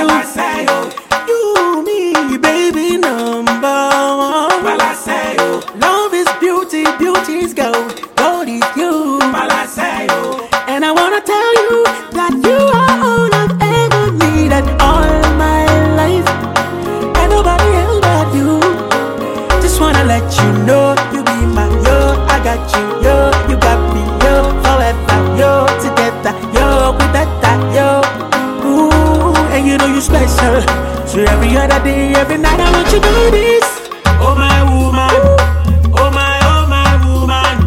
Balasayo. You, me, baby, number one. Balasayo. Love is beauty, beauty is gold, gold is you. Balasayo. And I wanna tell you that you are all I've ever needed all my life, and nobody else but you. Just wanna let you know you be my yo. I got you, yo. You got me, yo. Forever, yo. Together, yo. We better, yo. Ooh, and you know you special. So every other day, every night, I want you to do this. Oh my woman, oh my woman,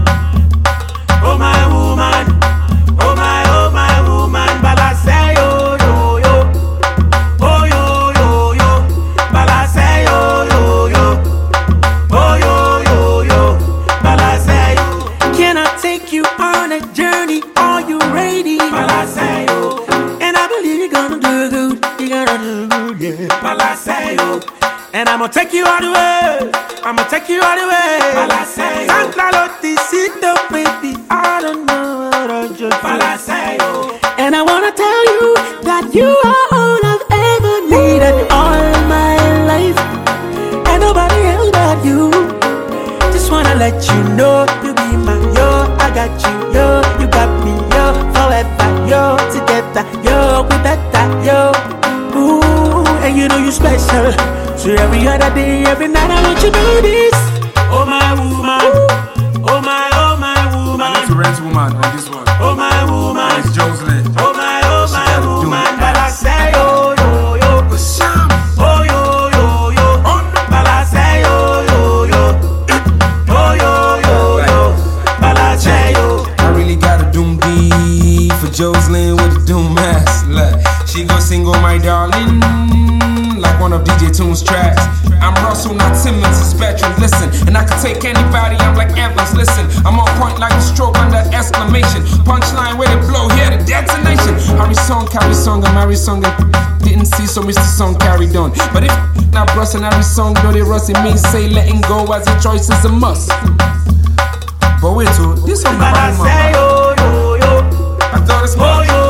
oh my woman, oh my woman. Balasayo, yo yo, oh yo, Balasayo, yo, oh yo, Balasayo. Can I take you on a journey? Are you ready? Balasayo. And I believe you're gonna do good. You're gonna do good, yeah. Balasayo. And I'ma take you all the way. I'ma take you all the way. Balasayo. Santa Lotisito, baby. I don't know what I just Balasayo. And I wanna tell you that you are all I've ever needed all my life, and nobody else but you. Just wanna let you know you be my yo. I got you, yo. You got me, yo. Forever, yo. Together, yo. We better, yo. Ooh, and you know you special. So every other day, every night, I want you to do this. Oh my woman, oh my woman. I need to rent woman on this one. Oh my woman, it's Jocelyn. oh my woman. Balasayo, yo yo. Oh yo, Balasayo, yo. Oh yo, Balasayo. I really got a doom D for Jocelyn with a doom ass. Look, she gon' sing "Oh My Darling" like one of DJ Tune's tracks. I'm Russell, not Simmons, it's Spectrum, listen. And I can take anybody, I'm like Evans, listen. I'm on point like a stroke under exclamation. Punchline where they blow, here the detonation. Harry song, carry song, and marry song. Didn't see, so Mr. Song carried on. But if not Bruss and Harry song, know they Russ, it means say letting go as a choice is a must. But wait, this is my Balasayo, yo yo. I thought it's Oh yo.